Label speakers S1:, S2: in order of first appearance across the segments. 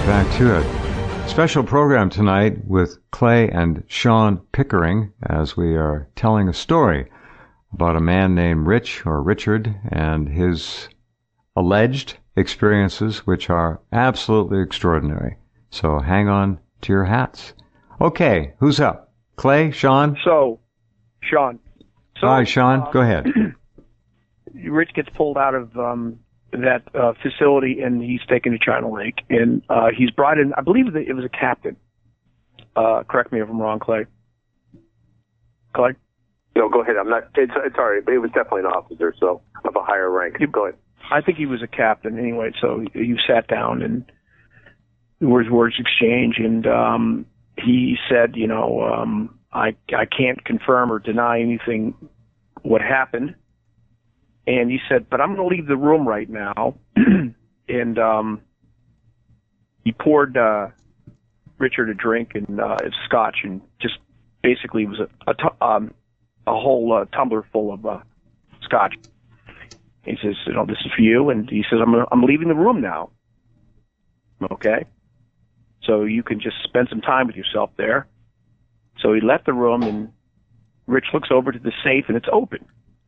S1: get back to it. Special program tonight with Clay and Sean Pickering as we are telling a story about a man named Richard and his alleged experiences, which are absolutely extraordinary. So hang on to your hats. Okay, who's up? Clay, Sean?
S2: Sean.
S1: All right, Sean, go ahead.
S2: Rich gets pulled out of that facility, and he's taken to China Lake, and he's brought in, I believe that it was a captain. Correct me if I'm wrong, Clay. Clay?
S3: No, go ahead. It's all right, but it was definitely an officer, so of a higher rank. Go ahead.
S2: I think he was a captain anyway, so you sat down, and there was words exchanged, and he said, I can't confirm or deny anything what happened. And he said, but I'm going to leave the room right now. And he poured Richard a drink and scotch, and just basically it was a whole tumbler full of scotch. He says, this is for you. And he says, I'm leaving the room now. Okay? So you can just spend some time with yourself there. So he left the room, and Rich looks over to the safe, and it's open.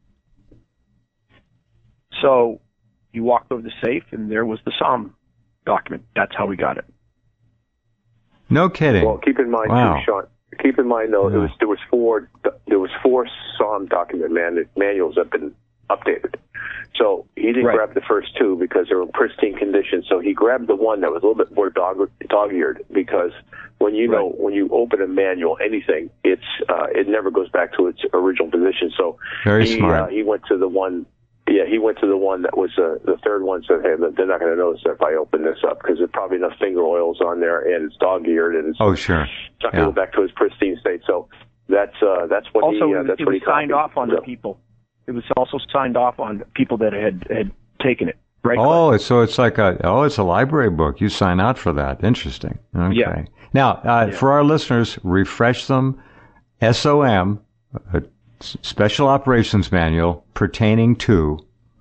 S2: So he walked over the safe, and there was the Somme document. That's how we got it.
S1: No kidding.
S3: Well, keep in mind,
S1: wow.
S3: too, Sean. Keep in mind, though, there was four Somme document manuals that have been updated. So he didn't grab the first two because they were in pristine condition. So he grabbed the one that was a little bit more dog-eared, because when you open a manual, anything, it never goes back to its original position. So
S1: very smart.
S3: He went to the one. Yeah, he went to the one that was the third one. Said, "Hey, they're not going to notice if I open this up because there's probably enough finger oils on there, and it's dog-eared, and it's
S1: sure,
S3: it's not going to go back to its pristine state." So that's what
S2: also,
S3: he that's
S2: it
S3: what
S2: was
S3: he
S2: signed off on the people. It was also signed off on people that had taken it. Right.
S1: Oh, so it's like it's a library book. You sign out for that. Interesting. Okay.
S2: Yeah.
S1: Now, for our listeners, refresh them. SOM. Special Operations Manual pertaining to.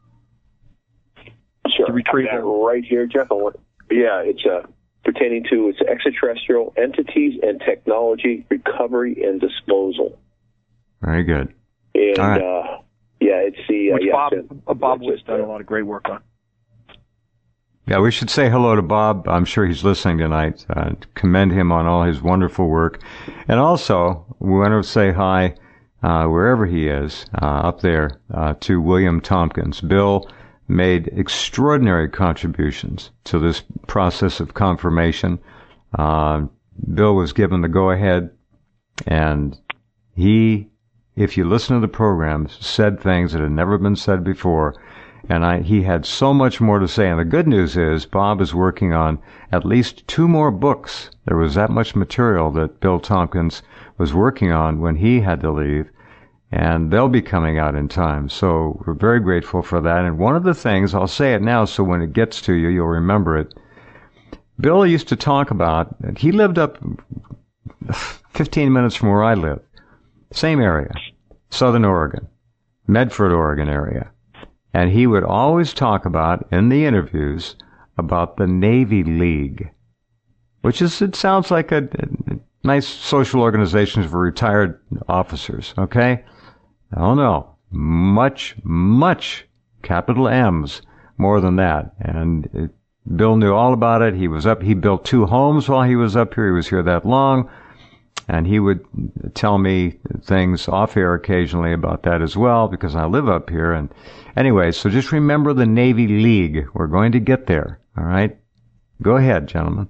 S3: Sure.
S2: The retrieval.
S3: Right here, Jeff. It's pertaining to extraterrestrial entities and technology recovery and disposal.
S1: Very good.
S3: And
S1: all right.
S3: It's the
S2: which Bob has done a lot of great work on.
S1: Yeah, we should say hello to Bob. I'm sure he's listening tonight. Commend him on all his wonderful work, and also we want to say hi. Wherever he is, up there, to William Tompkins. Bill made extraordinary contributions to this process of confirmation. Bill was given the go-ahead, and he, if you listen to the programs, said things that had never been said before, and he had so much more to say. And the good news is Bob is working on at least 2 more books. There was that much material that Bill Tompkins was working on when he had to leave, and they'll be coming out in time. So we're very grateful for that. And one of the things, I'll say it now so when it gets to you, you'll remember it. Bill used to talk about, he lived up 15 minutes from where I live. Same area, Southern Oregon, Medford, Oregon area. And he would always talk about, in the interviews, about the Navy League, which is, it sounds like a nice social organization for retired officers, okay? Oh no, much, capital M's, more than that. And Bill knew all about it. He built 2 homes while he was up here. He was here that long. And he would tell me things off air occasionally about that as well, because I live up here. And anyway, so just remember the Navy League. We're going to get there. All right? Go ahead, gentlemen.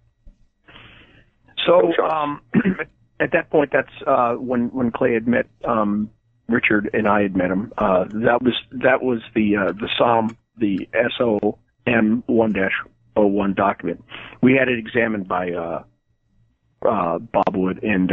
S2: So, at that point, that's when Clay had met Richard and I had met him. That was the SOM, the SOM 1-01 document. We had it examined by Bob Wood, and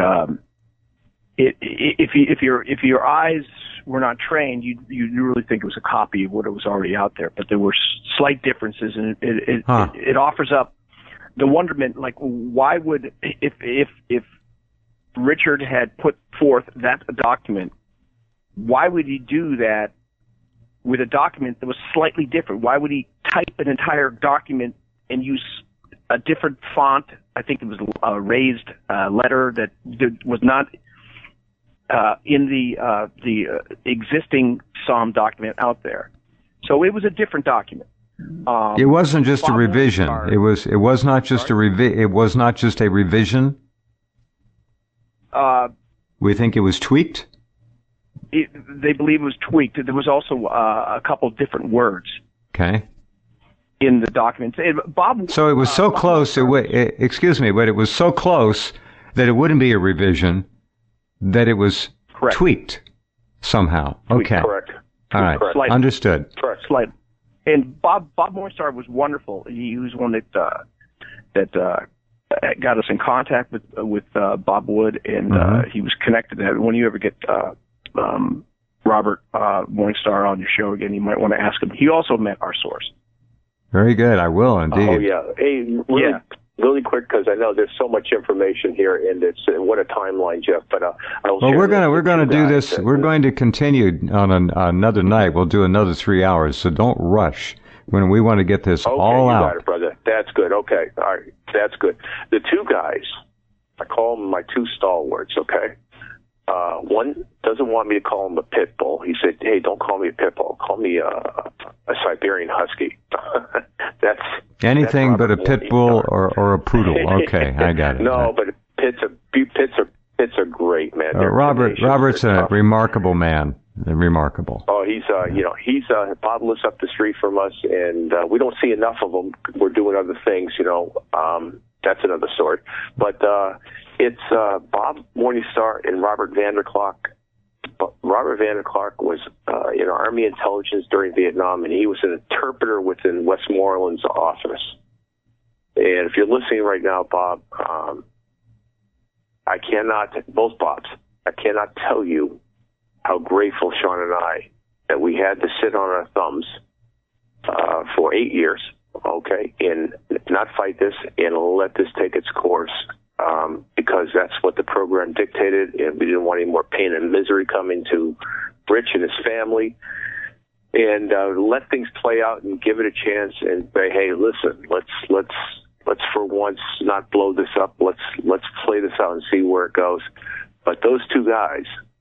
S2: if your eyes were not trained, you'd really think it was a copy of what it was already out there. But there were slight differences, and it offers up the wonderment. Like, why would if Richard had put forth that document, why would he do that with a document that was slightly different? Why would he type an entire document and use a different font. I think it was a raised letter that was not in the existing Psalm document out there. So it was a different document.
S1: It wasn't just a revision. It was not just it was not just a revision. We think it was tweaked.
S2: They believe it was tweaked. There was also a couple of different words.
S1: Okay.
S2: In the documents, Bob.
S1: So it was so close. Excuse me, but it was so close that it wouldn't be a revision. That it was tweaked somehow. Okay.
S3: Correct.
S1: All right.
S2: Slightly.
S1: Understood.
S2: Correct. Slightly. And Bob Morningstar was wonderful. He was one that got us in contact with Bob Wood, and he was connected. When you ever get Robert Morningstar on your show again, you might want to ask him. He also met our source.
S1: Very good. I will indeed.
S3: Oh yeah. Hey, really quick, because I know there's so much information here, and it's what a timeline, Jeff. But
S1: we're gonna do this. We're going to continue on another night. We'll do another 3 hours. So don't rush. When we want to get this all out.
S3: Okay, you got it, brother. That's good. Okay, all right, that's good. The two guys, I call them my two stalwarts. Okay. One doesn't want me to call him a pit bull. He said, "Hey, don't call me a pit bull. Call me a Siberian husky." That's
S1: anything but a pit bull or a poodle. Okay, I got it.
S3: No, but pits are great, man.
S1: Robert's a remarkable man. Remarkable.
S3: Oh, he's Bob lives up the street from us, and we don't see enough of him. We're doing other things, that's another story. But it's Bob Morningstar and Robert Vanderklark. Robert Vanderklark was in Army intelligence during Vietnam, and he was an interpreter within Westmoreland's office. And if you're listening right now, Bob, both Bobs, I cannot tell you how grateful Sean and I that we had to sit on our thumbs for 8 years, okay, and not fight this and let this take its course, because that's what the program dictated, and we didn't want any more pain and misery coming to Rich and his family, and let things play out and give it a chance and say, hey, listen, let's for once not blow this up. Let's play this out and see where it goes. But those two guys,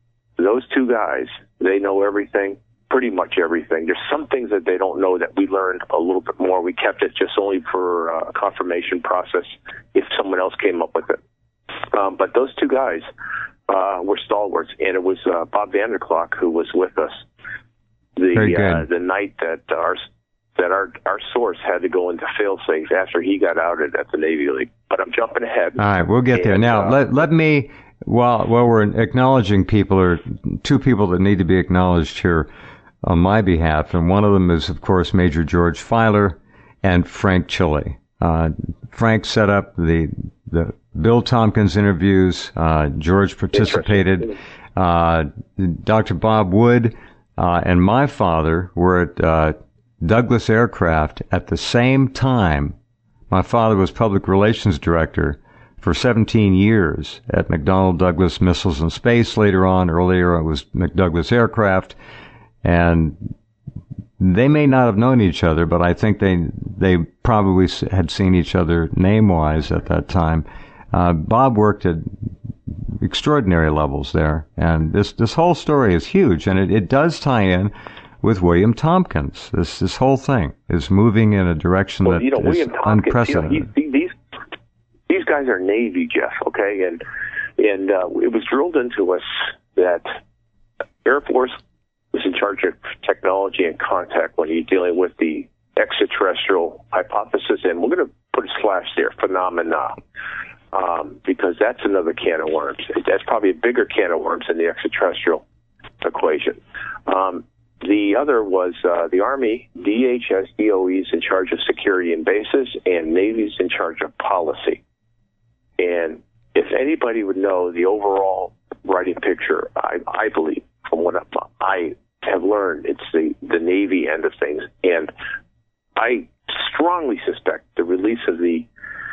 S3: they know everything, pretty much everything. There's some things that they don't know that we learned a little bit more. We kept it just only for a confirmation process if someone else came up with it. But those two guys were stalwarts, and it was Bob Vanderklark who was with us the night that our source had to go into failsafe after he got outed at the Navy League. But I'm jumping ahead.
S1: All right, we'll get there. Now, let me... While we're acknowledging people, or two people that need to be acknowledged here on my behalf, and one of them is, of course, Major George Filer and Frank Chile. Frank set up the Bill Tompkins interviews. George participated. Dr. Bob Wood and my father were at Douglas Aircraft at the same time. My father was public relations director for 17 years at McDonnell Douglas Missiles and Space. Earlier it was McDouglas Aircraft, and they may not have known each other, but I think they probably had seen each other name-wise at that time. Bob worked at extraordinary levels there, and this whole story is huge, and it does tie in with William Tompkins. This whole thing is moving in a direction that is unprecedented.
S3: These guys are Navy, Jeff, okay? And it was drilled into us that Air Force was in charge of technology and contact when you're dealing with the extraterrestrial hypothesis. And we're going to put a slash there, phenomena, because that's another can of worms. That's probably a bigger can of worms than the extraterrestrial equation. The other was the Army, DHS, DOE is in charge of security and bases, and Navy's in charge of policy. And if anybody would know the overall writing picture, I believe, from what I have learned, it's the Navy end of things. And I strongly suspect the release of the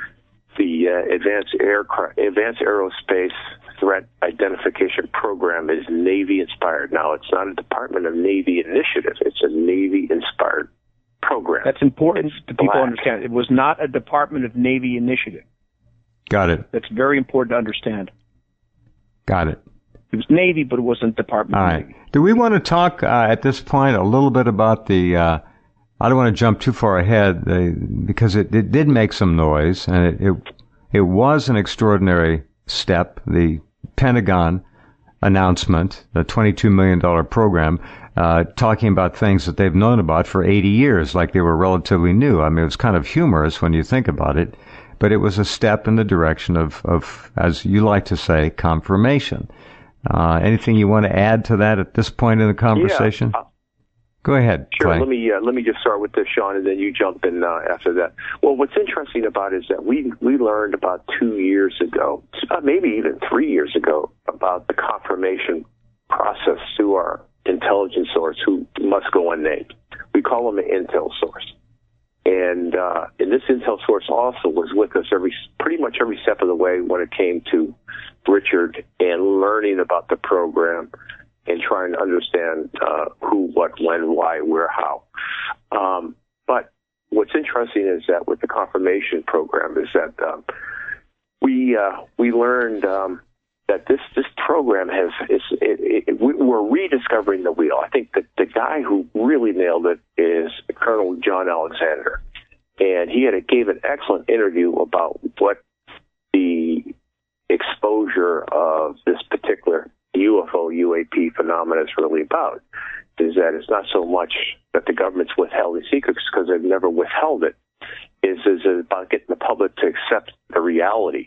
S3: Advanced Aerospace Threat Identification Program is Navy-inspired. Now, it's not a Department of Navy initiative. It's a Navy-inspired program.
S2: That's important to people understand. It was not a Department of Navy initiative.
S1: Got it.
S2: That's very important to understand.
S1: Got it.
S2: It was Navy, but it wasn't Department of Navy.
S1: Do we want to talk at this point a little bit about the, I don't want to jump too far ahead, because it did make some noise, and it was an extraordinary step, the Pentagon announcement, the $22 million program, talking about things that they've known about for 80 years, like they were relatively new. I mean, it was kind of humorous when you think about it, but it was a step in the direction of, as you like to say, confirmation. Anything you want to add to that at this point in the conversation?
S3: Yeah.
S1: Go ahead,
S3: Sure.
S1: Clay.
S3: Let me just start with this, Sean, and then you jump in after that. Well, what's interesting about it is that we learned about 2 years ago, maybe even 3 years ago, about the confirmation process through our intelligence source, who must go unnamed. We call them an intel source, and this intel source also was with us pretty much every step of the way when it came to Richard and learning about the program and trying to understand who, what, when, why, where, how. But what's interesting is that with the confirmation program is that we learned that this program we're rediscovering the wheel. I think that the guy who really nailed it is Colonel John Alexander, and he gave an excellent interview about what the exposure of this particular UFO, UAP phenomenon is really about, is that it's not so much that the government's withholding secrets, because they've never withheld it, is about getting the public to accept the reality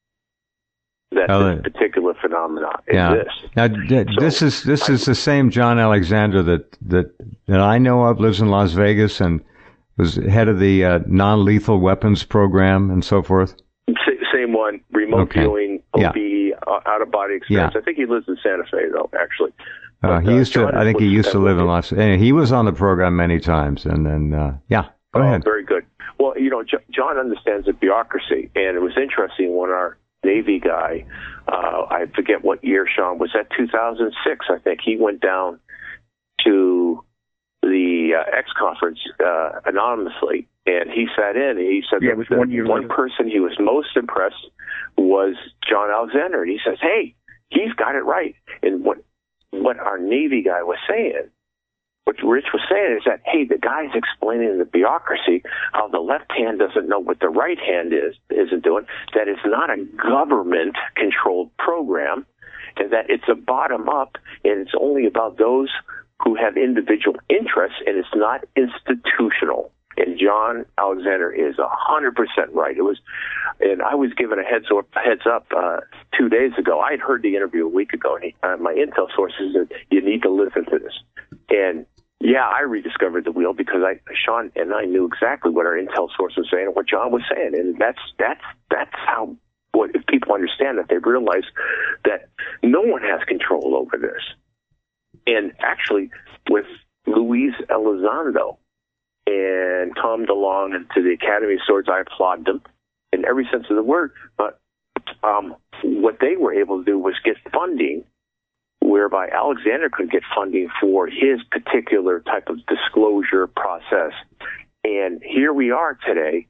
S3: that this particular phenomenon exists.
S1: Now, this is the same John Alexander that I know of, lives in Las Vegas and was head of the non-lethal weapons program and so forth.
S3: Same one, remote viewing, OB, out-of-body experience.
S1: Yeah.
S3: I think he lives in Santa Fe, though, actually.
S1: He used to live in Las Vegas. Anyway, he was on the program many times, and then, go ahead.
S3: Very good. Well, John understands the bureaucracy, and it was interesting when our Navy guy, I forget what year, Sean, was that 2006, I think, he went down to the X conference anonymously, and he sat in, and he said one person he was most impressed was John Alexander, and he says, hey, he's got it right. And what our Navy guy was saying, what Rich was saying, is that, hey, the guy's explaining the bureaucracy, how the left hand doesn't know what the right hand isn't doing, that it's not a government-controlled program, and that it's a bottom-up, and it's only about those who have individual interests, and it's not institutional. And John Alexander is 100% right. And I was given a heads up 2 days ago. I had heard the interview a week ago, and my intel sources said, you need to listen to this. And yeah, I rediscovered the wheel because Sean and I knew exactly what our intel source was saying and what John was saying, and that's how. If people understand that, they realize that no one has control over this. And actually, with Luis Elizondo and Tom DeLonge and to the Academy of Swords, I applaud them in every sense of the word. But what they were able to do was get funding, whereby Alexander could get funding for his particular type of disclosure process. And here we are today,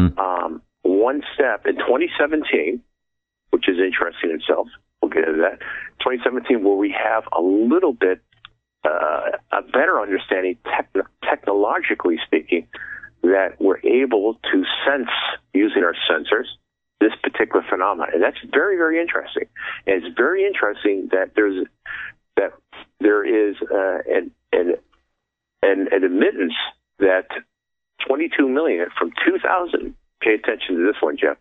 S3: one step in 2017, which is interesting in itself. We'll get into that. 2017, where we have a little bit a better understanding, technologically speaking, that we're able to sense, using our sensors, this particular phenomenon. And that's very, very interesting. And it's very interesting that there is an admittance that 22 million from 2000, pay attention to this one, Jeff,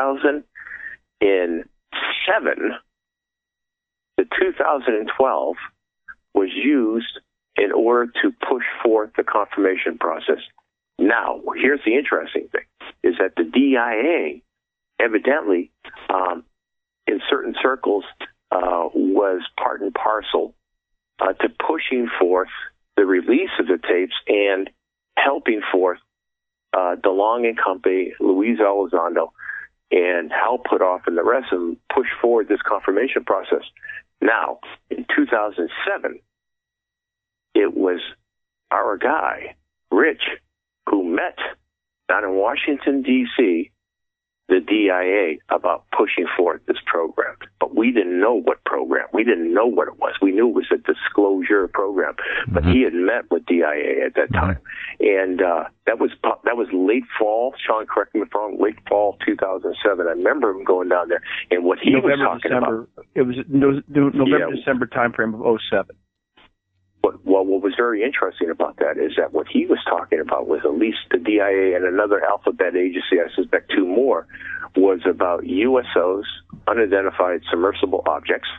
S3: 2007 to 2012 was used in order to push forth the confirmation process. Now, here's the interesting thing, is that the DIA evidently, in certain circles, was part and parcel to pushing forth the release of the tapes and helping forth DeLonge and company, Luis Elizondo, and Hal Puthoff and the rest of them push forward this confirmation process. Now, in 2007, it was our guy, Rich, who met down in Washington, D.C., the DIA, about pushing forth this program. But we didn't know what program. We didn't know what it was. We knew it was a disclosure program. But he had met with DIA at that time. And that was late fall. Sean, correct me if I'm wrong, late fall 2007. I remember him going down there. And what he was talking about...
S2: It was November, December timeframe of 2007.
S3: Well, what was very interesting about that is that what he was talking about was at least the DIA and another alphabet agency, I suspect two more, was about USOs, unidentified submersible objects,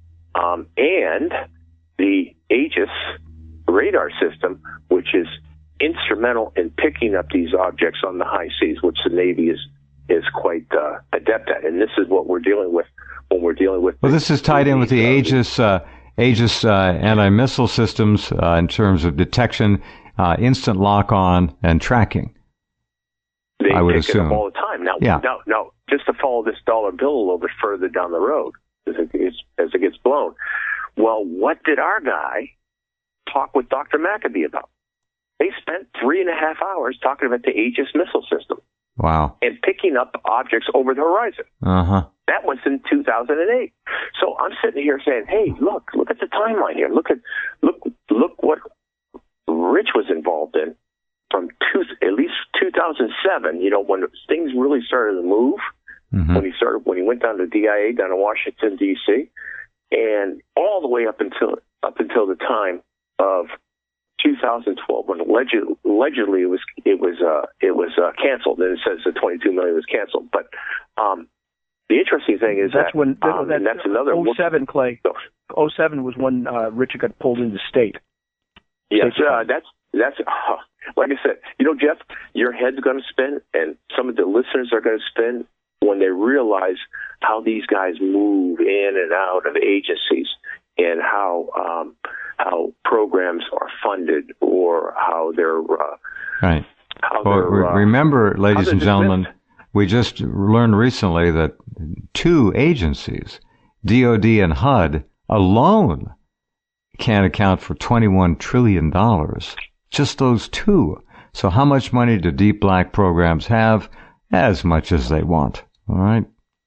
S3: and the Aegis radar system, which is instrumental in picking up these objects on the high seas, which the Navy is quite adept at. And this is what we're dealing with when we're dealing with...
S1: Well, this is tied in with the Aegis anti-missile systems in terms of detection, instant lock-on, and tracking.
S3: I
S1: would
S3: assume. It up all the time. Now, just to follow this dollar bill a little bit further down the road as it gets blown. Well, what did our guy talk with Dr. Maccabee about? They spent 3.5 hours talking about the Aegis missile system.
S1: Wow.
S3: And picking up objects over the horizon. That was in 2008. So I'm sitting here saying, hey, look at the timeline here. Look what Rich was involved in from at least 2007, when things really started to move, when he went down to DIA down in Washington, D.C., and all the way up until the time of 2012, when allegedly it was canceled, and it says the $22 million was canceled. But the interesting thing is that's another
S2: 07, Clay. 07 was when Richard got pulled into state.
S3: Yes, that's like I said. Jeff, your head's going to spin, and some of the listeners are going to spin when they realize how these guys move in and out of agencies and how programs are funded or how they're
S1: right. Remember, ladies and gentlemen, we just learned recently that two agencies, DoD and HUD, alone can't account for $21 trillion. Just those two. So how much money do deep black programs have? As much as they want. All right.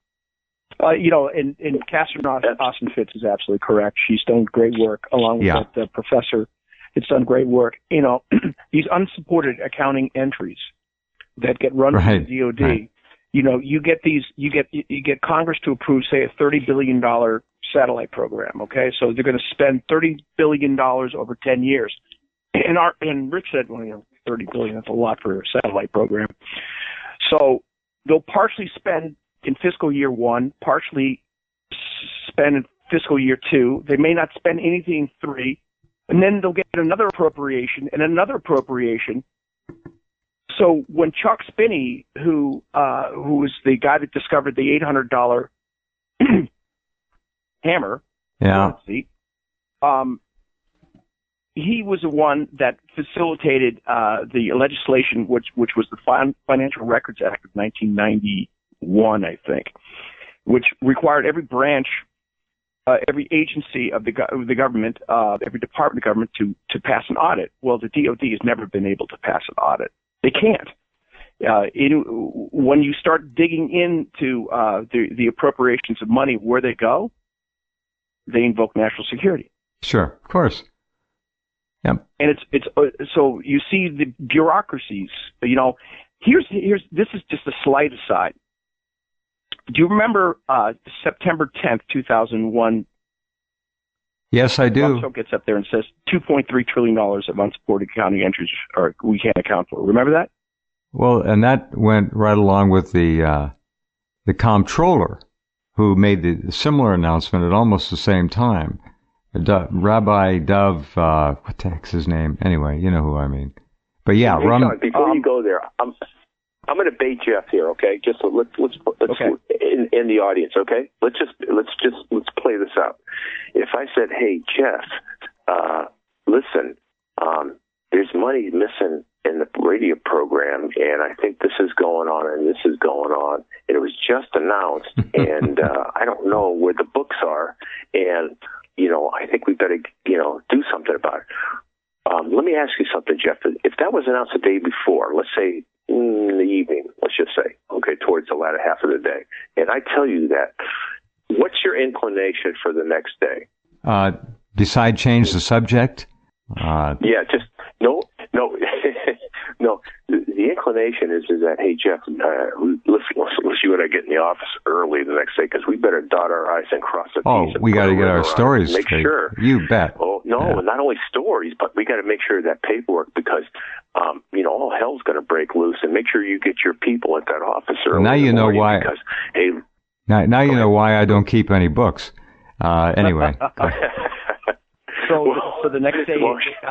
S2: And Catherine Austin Fitz is absolutely correct. She's done great work along with that professor. It's done great work. These unsupported accounting entries that get run by the DoD. Right. You get Congress to approve, say, a $30 billion satellite program. Okay, so they're going to spend $30 billion over 10 years. And Rich said, well, $30 billion, that's a lot for a satellite program. So they'll partially spend in fiscal year 1, partially spend in fiscal year 2. They may not spend anything in 3, and then they'll get another appropriation and another appropriation. So when Chuck Spinney, who was the guy that discovered the $800 hammer, he was the one that facilitated the legislation, which was the Financial Records Act of 1991, I think, which required every branch, every agency of the government, every department of government to pass an audit. Well, the DoD has never been able to pass an audit. They can't. When you start digging into the appropriations of money, where they go, they invoke national security.
S1: Sure, of course. Yeah.
S2: And it's so you see the bureaucracies. Here's this is just a slight aside. Do you remember September 10th, 2001?
S1: Yes, I do.
S2: Rumsfeld gets up there and says $2.3 trillion of unsupported accounting entries we can't account for. Remember that?
S1: Well, and that went right along with the comptroller, who made the similar announcement at almost the same time. Rabbi Dov, what the heck's his name? Anyway, you know who I mean. But yeah,
S3: John, before you go there, I'm going to bait Jeff here, okay? Just let's
S2: okay.
S3: in the audience, okay? Let's play this out. If I said, "Hey, Jeff, listen, there's money missing in the radio program, and I think this is going on, and this is going on, and it was just announced, and I don't know where the books are, and I think we better, do something about it." Let me ask you something, Jeff. If that was announced the day before, let's say in the evening, let's just say, okay, towards the latter half of the day, and I tell you that, what's your inclination for the next day?
S1: Decide change the subject?
S3: Yeah, just, no. No, the inclination is that, hey, Jeff, let's see what I get in the office early the next day, because we better dot our I's and cross the T's.
S1: Oh, we got to get our stories
S3: straight. Make sure.
S1: You bet.
S3: Oh, no, yeah. Not only stories, but we got to make sure that paperwork, because, all hell's going to break loose, and make sure you get your people at that office early.
S1: Now you know why.
S3: Because, hey,
S1: now you know why I don't keep any books. Anyway.
S2: So the next day,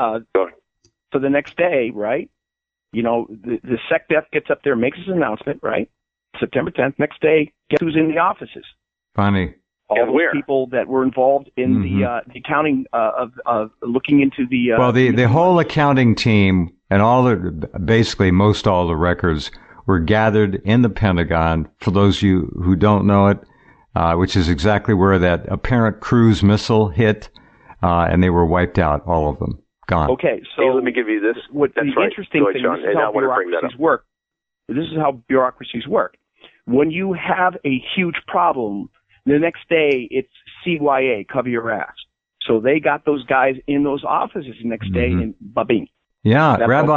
S2: so the next day, right? The SecDef gets up there, makes his announcement, right? September 10th. Next day, guess who's in the offices?
S1: Funny.
S2: All those people that were involved in the accounting of looking into the.
S1: Well, the whole accounting team and basically most all the records were gathered in the Pentagon. For those of you who don't know it, which is exactly where that apparent cruise missile hit, and they were wiped out, all of them. Gone.
S2: Okay, so
S3: hey, let me give you this.
S2: The interesting thing, this is how bureaucracies work. This is how bureaucracies work. When you have a huge problem, the next day it's CYA, cover your ass. So they got those guys in those offices the next day, and babing.
S1: Yeah,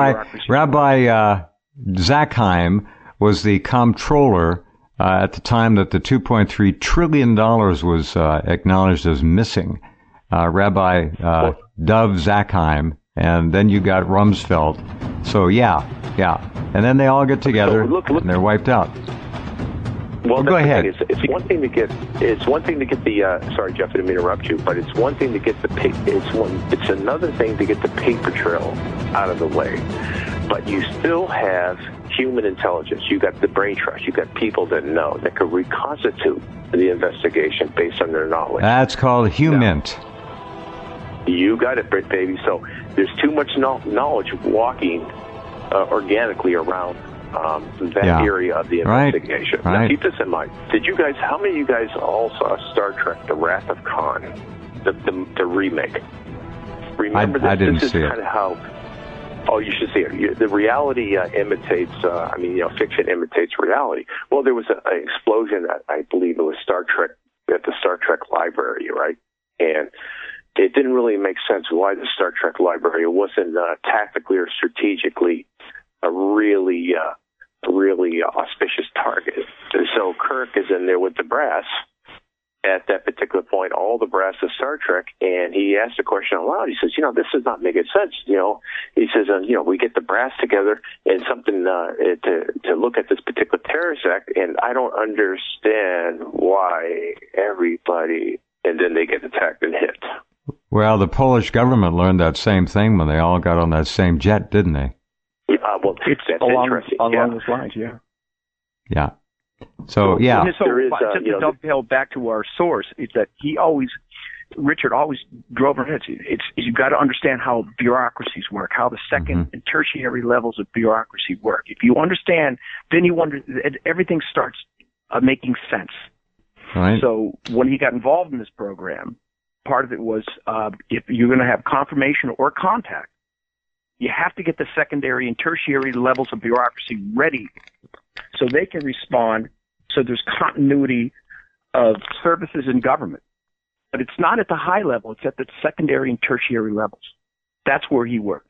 S1: Rabbi Zakheim was the comptroller at the time that the $2.3 trillion was acknowledged as missing. Rabbi Dov Zakheim, and then you got Rumsfeld. So yeah, and then they all get together and they're wiped out.
S3: Well,
S1: go ahead.
S3: It's one thing to get. It's one thing to get the. Sorry, Jeff, I didn't mean to interrupt you, but it's one thing to get the. It's another thing to get the paper trail out of the way. But you still have human intelligence. You got the brain trust. You got people that know that could reconstitute the investigation based on their knowledge.
S1: That's called humint.
S3: You got it, baby. So there's too much knowledge walking organically around that area of the investigation.
S1: Right.
S3: Now, keep this in mind. How many of you guys all saw Star Trek, The Wrath of Khan, the remake? Remember this?
S1: I didn't
S3: see it. This is kind of how... Oh, you should see it. The reality imitates, fiction imitates reality. Well, there was an explosion at, I believe it was Star Trek, at the Star Trek library, right? And it didn't really make sense why the Star Trek library wasn't tactically or strategically a really auspicious target. And so Kirk is in there with the brass at that particular point, all the brass of Star Trek, and he asked a question aloud. He says, this is not making sense. He says, we get the brass together and something to look at this particular terrorist act, and I don't understand why everybody, and then they get attacked and hit.
S1: Well, the Polish government learned that same thing when they all got on that same jet, didn't they?
S3: Well,
S2: it's along those lines, yeah.
S1: Yeah. So, yeah.
S2: So, just to dovetail back to our source, is that Richard always drove our heads. You've got to understand how bureaucracies work, how the second and tertiary levels of bureaucracy work. If you understand, then everything starts making sense.
S1: Right.
S2: So when he got involved in this program, part of it was if you're going to have confirmation or contact, you have to get the secondary and tertiary levels of bureaucracy ready so they can respond, so there's continuity of services in government. But it's not at the high level, it's at the secondary and tertiary levels. That's where he worked.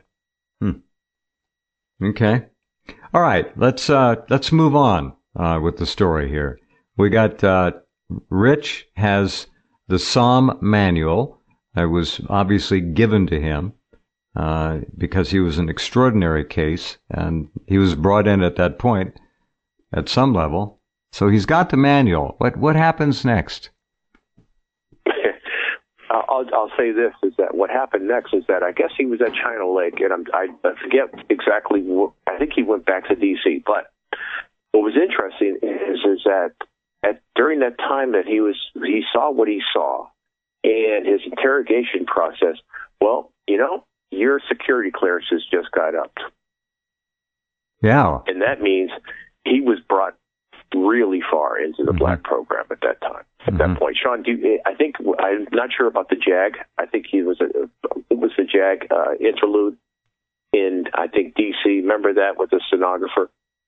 S1: Okay. All right, let's move on with the story here. We got Rich has the Psalm manual that was obviously given to him because he was an extraordinary case, and he was brought in at that point at some level. So he's got the manual. What happens next?
S3: I'll say this, is that what happened next is that I guess he was at China Lake, and I forget exactly I think he went back to D.C., but what was interesting is that during that time that he saw what he saw and his interrogation process, well, your security clearances just got upped.
S1: Yeah.
S3: And that means he was brought really far into the black program at that time. At that point, Sean, I'm not sure about the JAG. I think it was the JAG interlude in, I think, D.C. Remember that with the stenographer?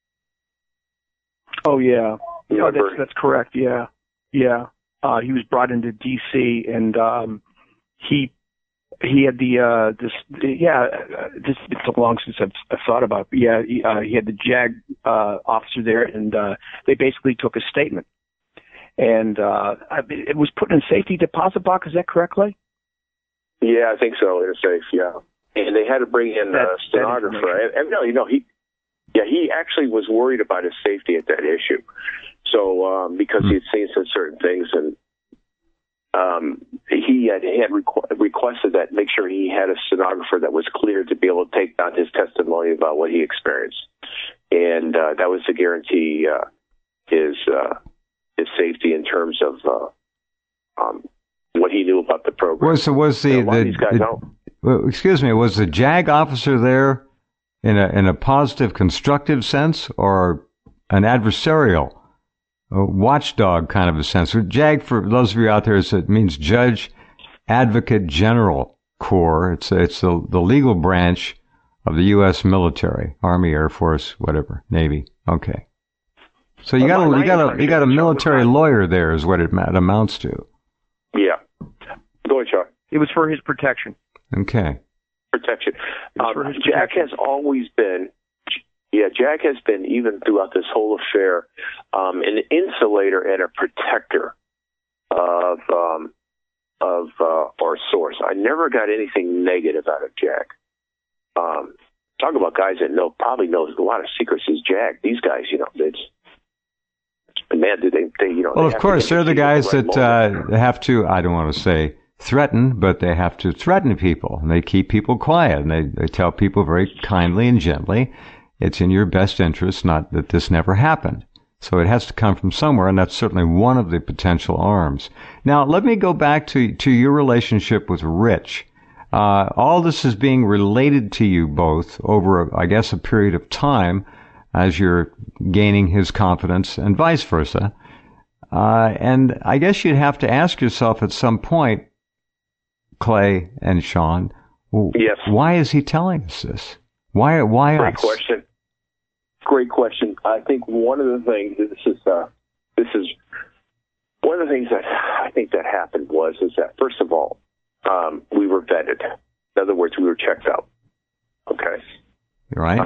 S2: Oh yeah, that's correct. Yeah. He was brought into D.C. and he had it's a long since I've thought about it. But he had the JAG officer there, and they basically took a statement. And it was put in a safety deposit box, is that correct, Clay?
S3: Yeah, I think so, in a safe, yeah. And they had to bring in a stenographer. He actually was worried about his safety at that issue. So, because he had seen some certain things, and he had requested that make sure he had a stenographer that was clear to be able to take down his testimony about what he experienced. And that was to guarantee his safety in terms of what he knew about the program.
S1: Was the JAG officer there in a positive, constructive sense, or an adversarial, watchdog kind of a sense? JAG, for those of you out there, it means Judge Advocate General Corps. It's the legal branch of the U.S. military, Army, Air Force, whatever, Navy. Okay. So you got a military lawyer there, is what it amounts to.
S3: Yeah. Go ahead, Chuck.
S2: It was for his protection.
S1: Okay.
S3: Protection. JAG has always been, JAG has been, even throughout this whole affair, an insulator and a protector of our source. I never got anything negative out of JAG. Talk about guys that probably knows a lot of secrets as JAG. These guys, man, they
S1: Well, of course, they're the guys that have to, I don't want to say threaten, but they have to threaten people, and they keep people quiet, and they tell people very kindly and gently, it's in your best interest, not that this never happened. So it has to come from somewhere, and that's certainly one of the potential arms. Now, let me go back to your relationship with Rich. All this is being related to you both over, I guess, a period of time as you're gaining his confidence and vice versa. And I guess you'd have to ask yourself at some point, Clay and Sean,
S3: yes,
S1: why is he telling us this? Why
S3: Great
S1: us?
S3: question. Great question. I think one of the things this is one of the things that I think that happened is that, first of all, we were vetted. In other words, we were checked out. Okay.
S1: Right.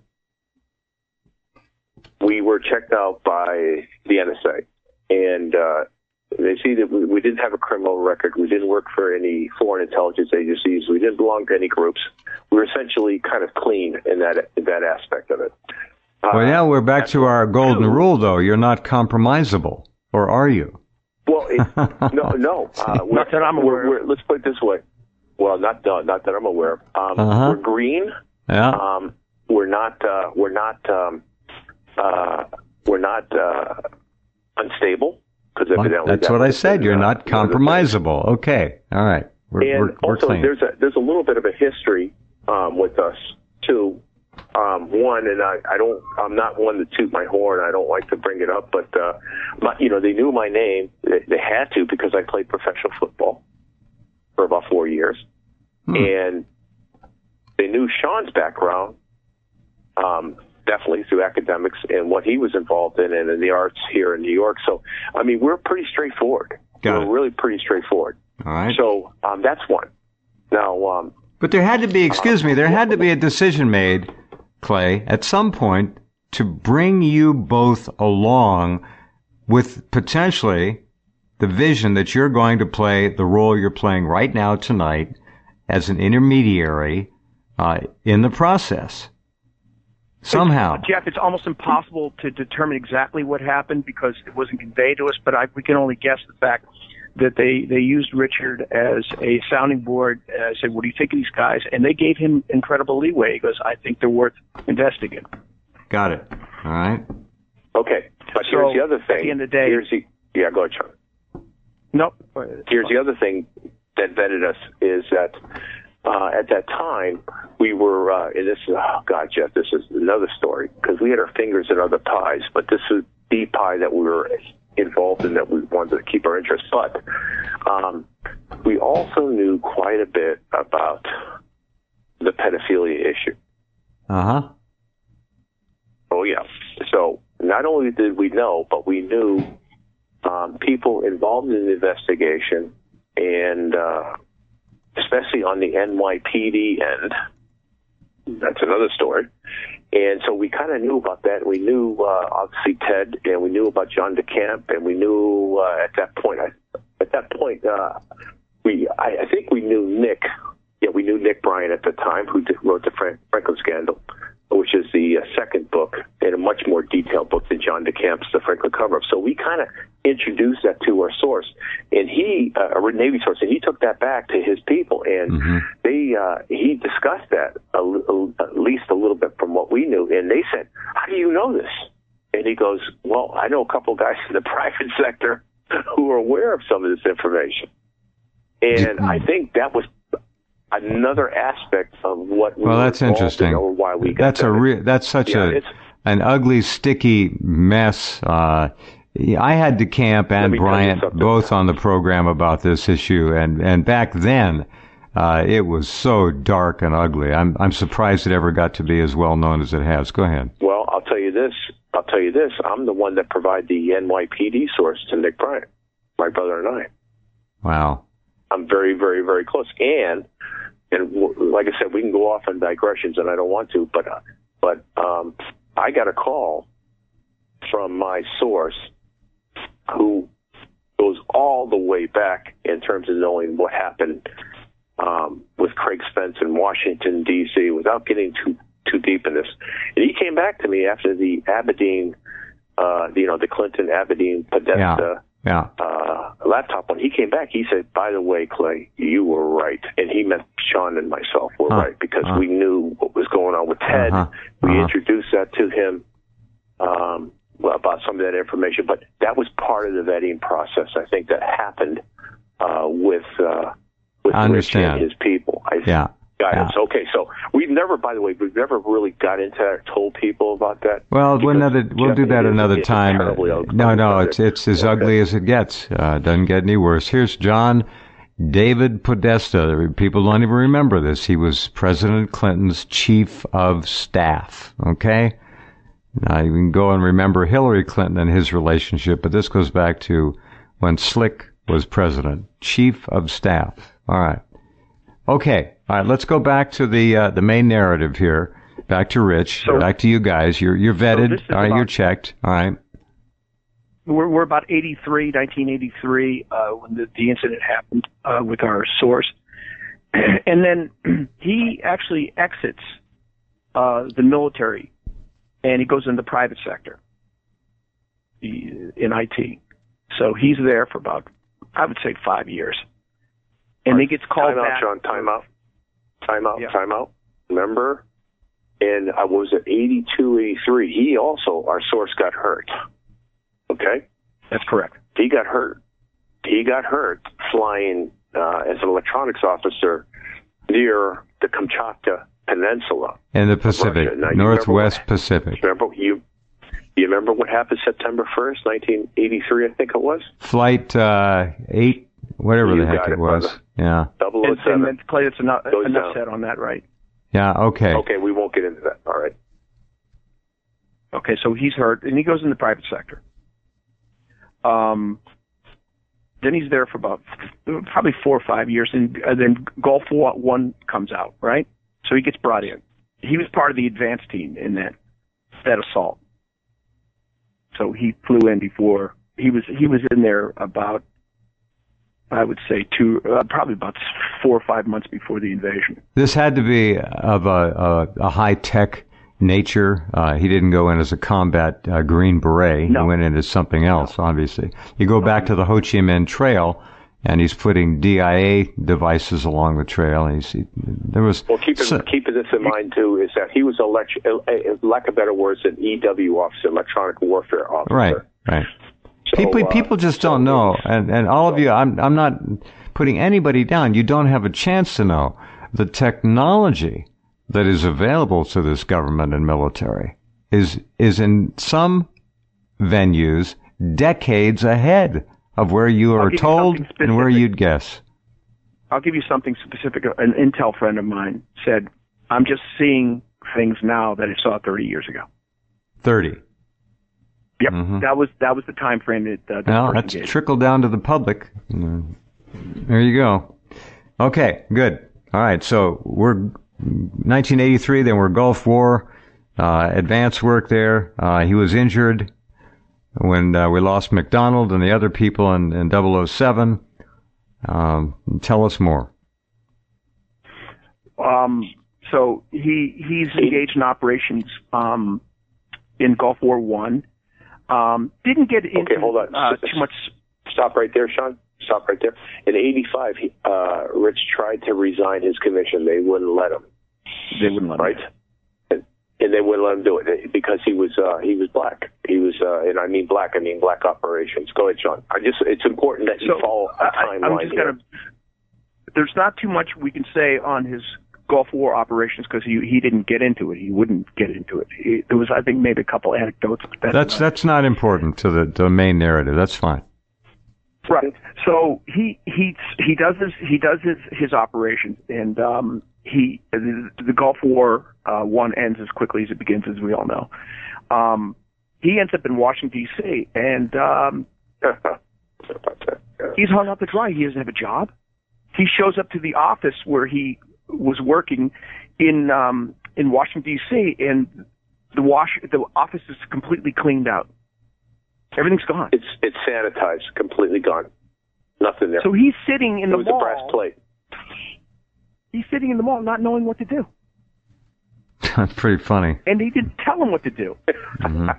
S3: We were checked out by the NSA, and they see that we didn't have a criminal record. We didn't work for any foreign intelligence agencies. We didn't belong to any groups. We were essentially kind of clean in that aspect of it.
S1: Well, we're back to our golden rule, though. You're not compromisable, or are you?
S3: Well, no.
S2: Not that I'm aware of.
S3: Let's put it this way. Well, not that I'm aware of. We're green.
S1: Yeah.
S3: We're not unstable.
S1: That's what I said. You're not compromisable. Okay. All right. We're
S3: also,
S1: clean.
S3: there's a little bit of a history with us too. One, and I'm not one to toot my horn. I don't like to bring it up, but they knew my name. They had to, because I played professional football for about 4 years, and they knew Sean's background. Definitely through academics and what he was involved in and in the arts here in New York. So, I mean, we're pretty straightforward. We're really pretty straightforward.
S1: All right.
S3: So, that's one. Now,
S1: but there had to be, there had to be a decision made, Clay, at some point to bring you both along with potentially the vision that you're going to play the role you're playing right now tonight as an intermediary in the process. Somehow.
S2: Jeff, it's almost impossible to determine exactly what happened because it wasn't conveyed to us, but we can only guess the fact that they used Richard as a sounding board. Said, what do you think of these guys? And they gave him incredible leeway. He goes, I think they're worth investigating.
S1: Got it. All right.
S3: Okay. But here's the other thing.
S2: At the end of the day...
S3: go ahead, Sean.
S2: Nope.
S3: Here's the other thing that vetted us is that at that time, we were, and this is, Jeff, this is another story, because we had our fingers in other pies, but this DPI that we were involved in that we wanted to keep our interest. But we also knew quite a bit about the pedophilia issue.
S1: Uh-huh.
S3: Oh, yeah. So not only did we know, but we knew people involved in the investigation, and especially on the NYPD end. That's another story. And so we kind of knew about that. We knew, obviously, Ted, and we knew about John DeCamp, and we knew at that point, I think we knew Nick. Yeah, we knew Nick Bryan at the time, who wrote the Franklin Scandal, which is the second book, and a much more detailed book than John DeCamp's The Franklin Cover-Up. So we kind of introduced that to our source, and he, a Navy source, and he took that back to his people, and he discussed that at least a little bit from what we knew, and they said, "How do you know this?" And he goes, "Well, I know a couple of guys in the private sector who are aware of some of this information," and I think that was another aspect of what we
S1: well, that's interesting.
S3: Why we got
S1: that's such an ugly, sticky mess. I had DeCamp and Bryant both on the program about this issue, and back then it was so dark and ugly. I'm surprised it ever got to be as well known as it has. Go ahead.
S3: Well, I'll tell you this. I'm the one that provided the NYPD source to Nick Bryant, my brother and I.
S1: Wow.
S3: I'm very, very, very close. And like I said, we can go off on digressions, and I don't want to, but I got a call from my source who goes all the way back in terms of knowing what happened with Craig Spence in Washington, D.C., without getting too deep in this. And he came back to me after the Aberdeen, the Clinton Aberdeen Podesta laptop. When he came back, he said, "By the way, Clay, you were right." And he meant Sean and myself were right, because we knew what was going on with Ted. We introduced that to him about some of that information, but that was part of the vetting process, I think, that happened with Rich and his people. Guidance. Yeah. Okay, so we've never really got into that or told people about that.
S1: Well, we'll do that another time. No, it's as ugly as it gets. Doesn't get any worse. Here's John David Podesta. People don't even remember this. He was President Clinton's chief of staff. Okay? Now, you can go and remember Hillary Clinton and his relationship, but this goes back to when Slick was president. Chief of staff. All right. Okay. All right. Let's go back to the main narrative here. Back to Rich. Back to you guys. You're vetted. All right. You're checked. All right.
S2: We're about 1983, when the incident happened with our source. And then he actually exits the military, and he goes in the private sector in IT. So he's there for about, I would say, 5 years. And he gets called back.
S3: Time out. Remember? And I was at 82, 83. He also, our source, got hurt. Okay?
S2: That's correct.
S3: He got hurt flying as an electronics officer near the Kamchatka Peninsula.
S1: In the Pacific, Northwest Pacific.
S3: You remember what happened September 1st, 1983, I think it was?
S1: Flight 8, whatever the heck it was.
S3: Brother.
S1: Yeah.
S3: 007.
S2: Clay, that's enough said on that, right?
S1: Yeah, okay.
S3: Okay, we won't get into that. All right.
S2: Okay, so he's hurt, and he goes in the private sector. Then he's there for about probably 4 or 5 years, and then Gulf War I comes out, right? So he gets brought in. He was part of the advance team in that assault. So he flew in before he was in there about, I would say, probably about 4 or 5 months before the invasion.
S1: This had to be of a high-tech nature. He didn't go in as a combat Green Beret.
S2: No.
S1: He went in as something else, obviously. You go back to the Ho Chi Minh Trail, and he's putting DIA devices along the trail. And
S3: keeping this in mind, too, is that he was lack of better words, an EW officer, electronic warfare officer.
S1: Right. So, people just don't know, and all of you, I'm not putting anybody down. You don't have a chance to know the technology that is available to this government and military is in some venues decades ahead of where you are told and where you'd guess.
S2: I'll give you something specific. An Intel friend of mine said, I'm just seeing things now that I saw 30 years ago.
S1: 30.
S2: Yep, that was the time frame that.
S1: Well, that's trickled down to the public. There you go. Okay, good. All right, so we're 1983. Then we're Gulf War, advance work there. He was injured when we lost McDonald and the other people in 007. Tell us more.
S2: So he's engaged in operations in Gulf War I. Didn't get into
S3: hold on.
S2: Too much.
S3: Stop right there, Sean. Stop right there. In '85, Rich tried to resign his commission. They wouldn't let him.
S2: They wouldn't let him.
S3: Right. And they wouldn't let him do it because he was black. He was, and I mean black operations. Go ahead, Sean. It's important that you follow a timeline here.
S2: There's not too much we can say on his Gulf War operations because he didn't get into it. He wouldn't get into it. There was, I think, maybe a couple anecdotes.
S1: That's not important to the main narrative. That's fine.
S2: Right. So he does his operations, and the Gulf War one ends as quickly as it begins, as we all know. He ends up in Washington D.C. and he's hung out to dry. He doesn't have a job. He shows up to the office where he was working in Washington D.C. and the office is completely cleaned out. Everything's gone.
S3: It's sanitized, completely gone. Nothing there.
S2: So he's sitting in the mall.
S3: It was a brass plate.
S2: He's sitting in the mall not knowing what to do.
S1: That's pretty funny.
S2: And he didn't tell him what to do. Mm-hmm.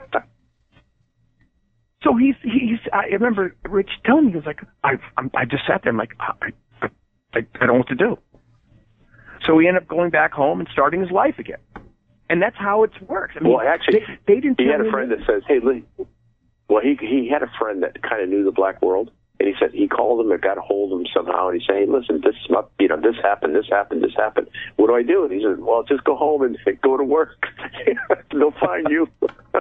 S2: So he's I remember Rich telling me, he was like, I just sat there. I'm like, I don't know what to do. So he ended up going back home and starting his life again. And that's how it works. I mean,
S3: well, actually,
S2: they didn't.
S3: He had a friend that says, "Hey, Lee." Well, he had a friend that kind of knew the black world, and he said he called him and got a hold of him somehow, and he said, "Hey, listen, this happened. What do I do?" And he said, "Well, just go home and go to work. They'll find you."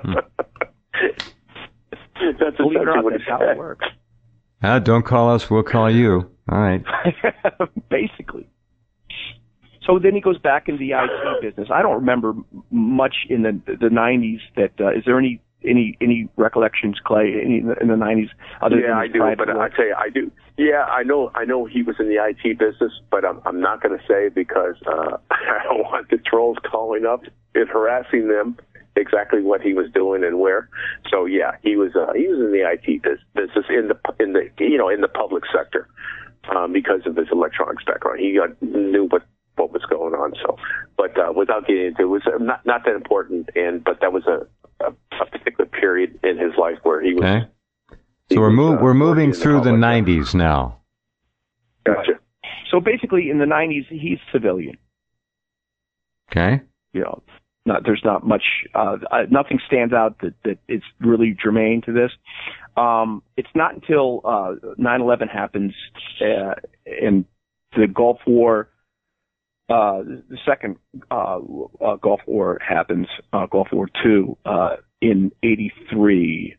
S3: That's essentially what he said.
S2: How it works.
S1: Don't call us, we'll call you. All right.
S2: Basically. So then he goes back into the IT business. I don't remember much in the 90s. Is there any recollections, Clay, in the 90s?
S3: I do, but I tell you, I do. Yeah, I know he was in the IT business, but I'm not going to say because I don't want the trolls calling up and harassing them exactly what he was doing and where. So yeah, he was in the IT business in the public sector because of his electronics background. He knew what was going on. So, but without getting into it, was not that important. But that was a particular period in his life where he was. Okay.
S1: So we're moving through the 90s now.
S3: Gotcha.
S2: So basically, in the 90s, he's civilian.
S1: Okay.
S2: There's not much. Nothing stands out that is really germane to this. It's not until 9/11 happens and the Gulf War. The second Gulf War happens, Gulf War II, in 2003.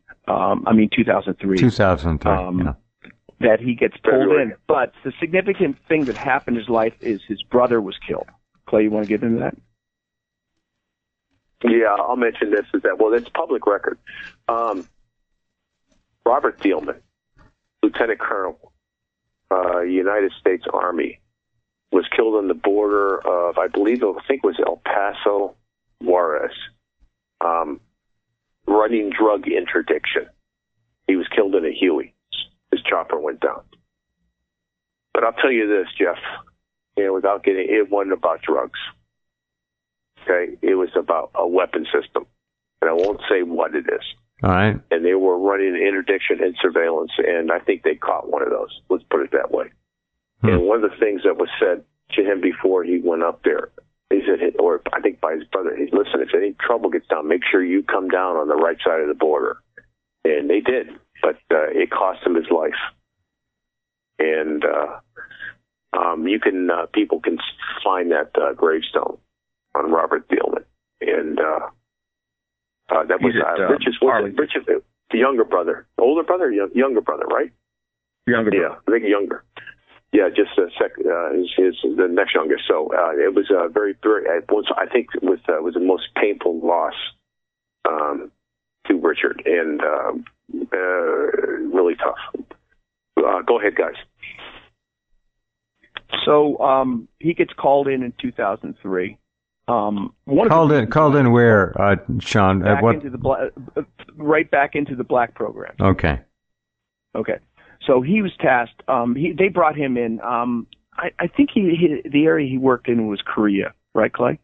S1: 2003. Yeah.
S2: That he gets pulled in. But the significant thing that happened in his life is his brother was killed. Clay, you want to get into that?
S3: Yeah, I'll mention this. It's public record. Robert Thielman, Lieutenant Colonel, United States Army, was killed on the border of, I think it was El Paso, Juarez, running drug interdiction. He was killed in a Huey. His chopper went down. But I'll tell you this, Jeff, it wasn't about drugs. Okay? It was about a weapon system. And I won't say what it is.
S1: All right.
S3: And they were running interdiction and surveillance, and I think they caught one of those. Let's put it that way. And one of the things that was said to him before he went up there, he said, or I think by his brother, listen, if any trouble gets down, make sure you come down on the right side of the border. And they did, but it cost him his life. And people can find that gravestone on Robert Thielman. And that was the younger brother, older brother, younger brother, right?
S2: Younger brother.
S3: Yeah, I think younger. Yeah, just a sec. Is the next youngest. So it was a very, I think it was the most painful loss to Richard, and really tough. Go ahead, guys.
S2: So he gets called in 2003.
S1: Called in where, Sean?
S2: Back
S1: what?
S2: into the right back into the black program.
S1: Okay.
S2: So he was tasked. They brought him in. I think the area he worked in was Korea, right, Clay?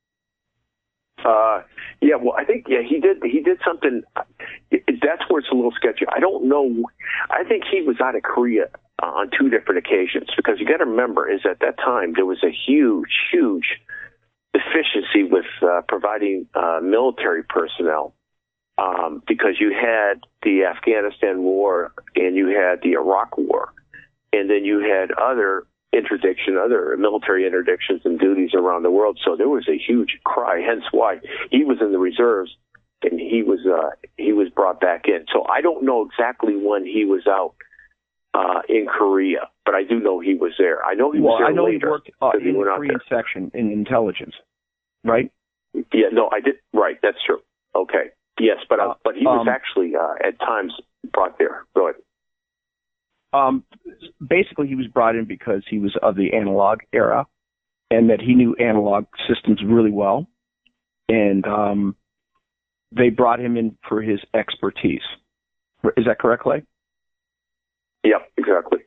S3: Yeah. Well, I think he did something. That's where it's a little sketchy. I don't know. I think he was out of Korea on 2 different occasions, because you got to remember is at that time there was a huge deficiency with providing military personnel. Because you had the Afghanistan war and you had the Iraq war, and then you had other military interdictions and duties around the world. So there was a huge cry, hence why he was in the reserves and he was brought back in. So I don't know exactly when he was out in Korea, but I do know he was there. I know he was there later.
S2: He worked in the Korean section in intelligence, right?
S3: Yeah, no, I did. Right, that's true. Okay. Yes, but he was actually at times brought there. Go ahead.
S2: Basically, he was brought in because he was of the analog era, and that he knew analog systems really well, and they brought him in for his expertise. Is that correct, Clay?
S3: Yep, exactly.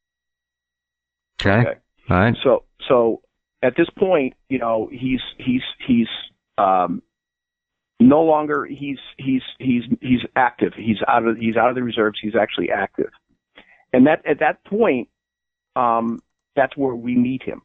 S1: Okay. All right.
S2: So at this point, he's no longer he's active. He's out of the reserves. He's actually active, and at that point, that's where we meet him.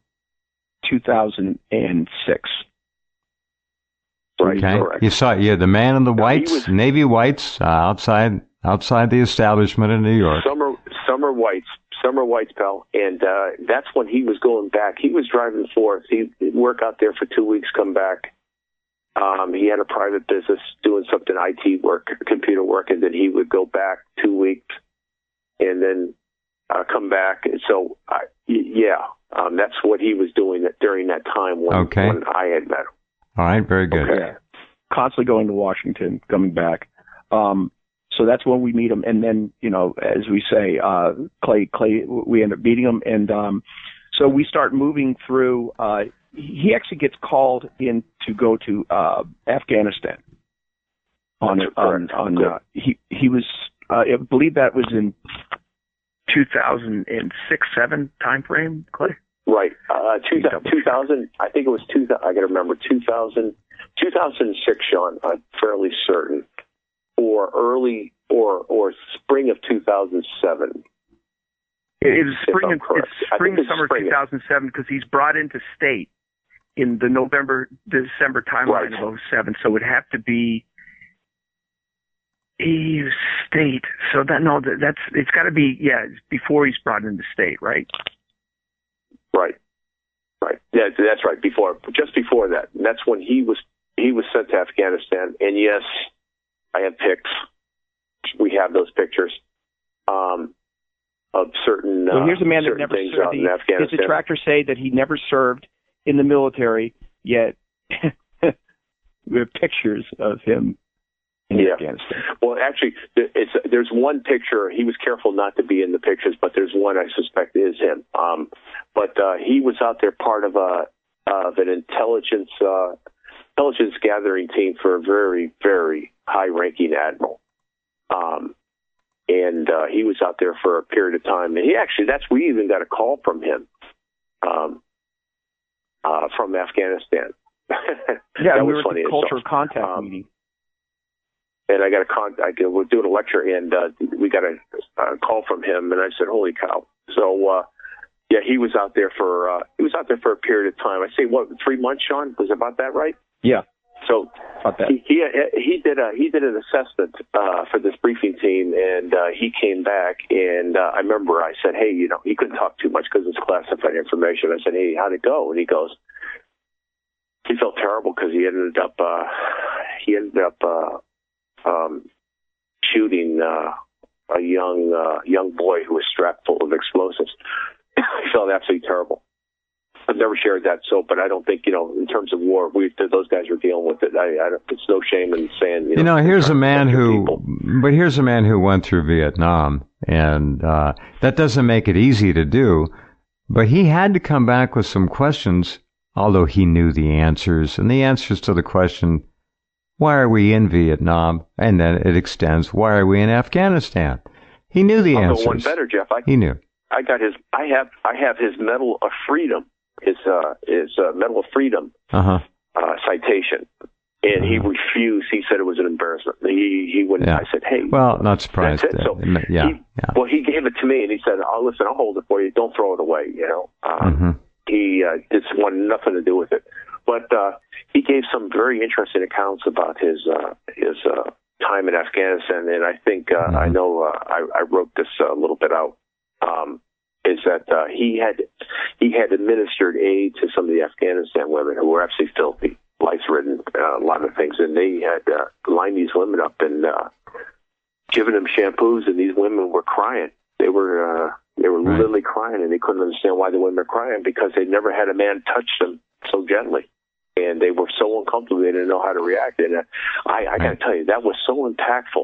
S2: 2006.
S3: Right.
S1: Okay.
S3: Correct.
S1: You saw the man in the whites, Navy whites, outside the establishment in New York.
S3: Summer whites, pal, and that's when he was going back. He was driving forth. He'd work out there for 2 weeks, come back. He had a private business doing something IT work, computer work, and then he would go back 2 weeks and then come back. And so, that's what he was doing during that time when I had met him.
S1: All right, very good.
S2: Okay. Constantly going to Washington, coming back. So that's when we meet him, and then as we say, Clay, we end up meeting him, and so we start moving through. He actually gets called in to go to Afghanistan. He was I believe that was in 2006-07 time frame, Clay.
S3: Right. 2000. I think it was 2000. I got to remember 2006, Sean. I'm fairly certain, or early or spring of 2007.
S2: It's spring summer 2007 because he's brought into state in the December timeline of 07. So it would have to be state. So it's got to be it's before he's brought into state, right?
S3: Right. Yeah, that's right. Just before that, and that's when he was sent to Afghanistan. And yes, I have pics. We have those pictures of certain.
S2: Well, here's a man that never served. His detractors say that he never served in the military, yet we have pictures of him in Afghanistan.
S3: Well, actually, there's one picture. He was careful not to be in the pictures, but there's one I suspect is him. But he was out there part of an intelligence gathering team for a very, very high-ranking admiral. And he was out there for a period of time. And we even got a call from him from Afghanistan.
S2: Yeah, we were at the Cultural Contact meeting.
S3: And I got we're doing a lecture, and we got a call from him, and I said, "Holy cow!" So, he was out there for a period of time. I say, 3 months, Sean? Was about that right?
S2: Yeah.
S3: So he did an assessment for this briefing team, and he came back, and I remember I said, "Hey, he couldn't talk too much because it's classified information." I said, "Hey, how'd it go?" And he goes, he felt terrible because he ended up shooting a young boy who was strapped full of explosives. I felt absolutely terrible. I've never shared that, but I don't think, in terms of war, those guys are dealing with it. It's no shame in saying,
S1: here's a man who went through Vietnam, and that doesn't make it easy to do, but he had to come back with some questions, although he knew the answers, and the answers to the question, why are we in Vietnam? And then it extends, why are we in Afghanistan? He knew the answers.
S3: One better, Jeff.
S1: He knew.
S3: I have his Medal of Freedom. His Medal of Freedom citation, and he refused. He said it was an embarrassment. He wouldn't. Yeah. I said, "Hey,
S1: well, not surprised."
S3: So he gave it to me, and he said, "Oh, listen, I'll hold it for you. Don't throw it away." He just wanted nothing to do with it. But he gave some very interesting accounts about his time in Afghanistan, and I think I know I wrote this a little bit out. Is that he had administered aid to some of the Afghanistan women who were absolutely filthy, lice-ridden, a lot of things, and they had lined these women up and given them shampoos, and these women were crying. They were literally crying, and they couldn't understand why the women were crying because they'd never had a man touch them so gently, and they were so uncomfortable they didn't know how to react. And I got to tell you, that was so impactful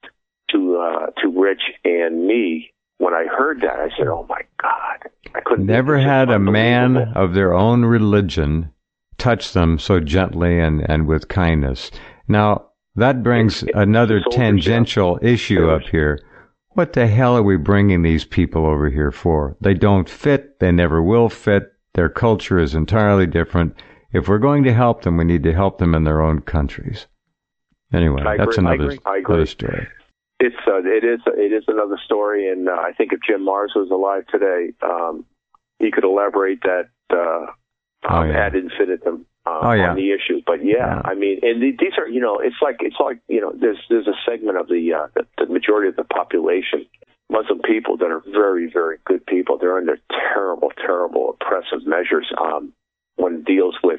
S3: to Rich and me. When I heard that, I said, "Oh my God!" I couldn't.
S1: Never had a man of their own religion touch them so gently and with kindness. Now that brings another tangential issue up here. What the hell are we bringing these people over here for? They don't fit. They never will fit. Their culture is entirely different. If we're going to help them, we need to help them in their own countries. Anyway, that's another story.
S3: It is another story, and I think if Jim Mars was alive today, he could elaborate that ad infinitum on the issue. But I mean, and these are, it's like there's a segment of the majority of the population, Muslim people, that are very, very good people. They're under terrible, terrible oppressive measures when it deals with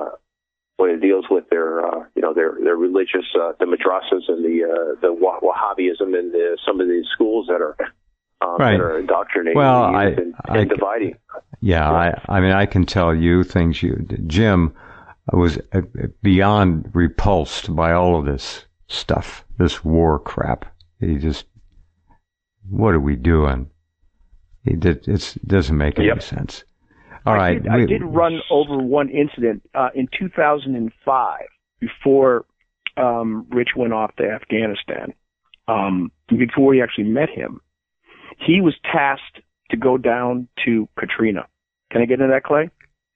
S3: their religious, the madrasas and the Wahhabism and some of these schools that are that are indoctrinating and dividing.
S1: I mean, I can tell you things. Jim was beyond repulsed by all of this stuff, this war crap. He just, what are we doing? It doesn't make any sense. All right.
S2: I did run over one incident in 2005 before Rich went off to Afghanistan. Before he actually met him, he was tasked to go down to Katrina. Can I get into that, Clay?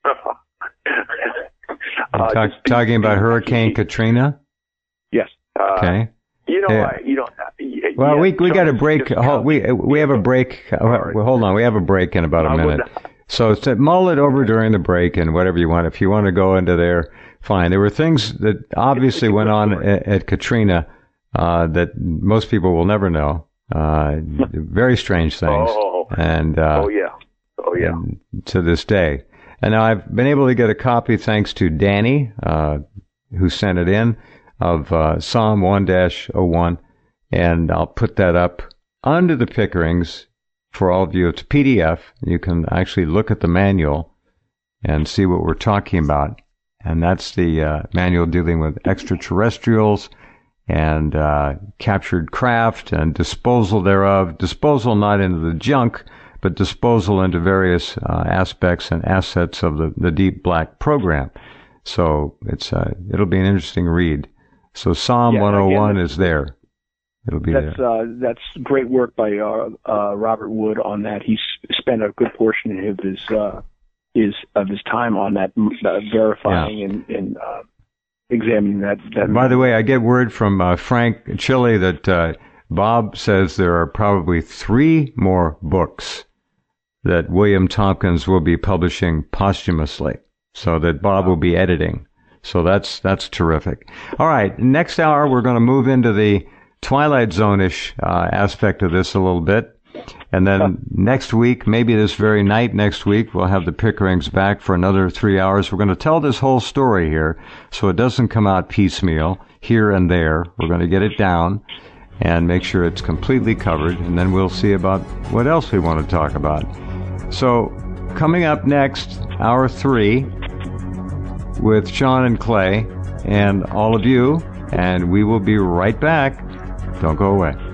S1: Talking about Hurricane Katrina?
S2: Yes.
S1: Okay. Well, we got a break. We have a break. Hold on. We have a break in about a minute. So mull it over during the break and whatever you want. If you want to go into there, fine. There were things that obviously went on at Katrina that most people will never know. Very strange things. And to this day. And now I've been able to get a copy, thanks to Danny, who sent it in, of Psalm 1-01, and I'll put that up under the Pickerings for all of you. It's a PDF. You can actually look at the manual and see what we're talking about. And that's the manual dealing with extraterrestrials and captured craft and disposal thereof. Disposal not into the junk, but disposal into various aspects and assets of the Deep Black program. So it'll be an interesting read. So Psalm 101 is there. It'll be there.
S2: That's great work by Robert Wood on that. He's spent a good portion of his time on that, verifying and examining that.
S1: By the way, I get word from Frank Chile that Bob says there are probably 3 more books that William Tompkins will be publishing posthumously, so that Bob will be editing. So that's terrific. All right, next hour we're going to move into the Twilight Zone-ish aspect of this a little bit. And then next week, maybe this very night next week, we'll have the Pickerings back for another 3 hours. We're going to tell this whole story here so it doesn't come out piecemeal here and there. We're going to get it down. and make sure it's completely covered, and then we'll see about what else we want to talk about. So, coming up next, Hour 3, with Sean and Clay, and all of you, and we will be right back. Don't go away.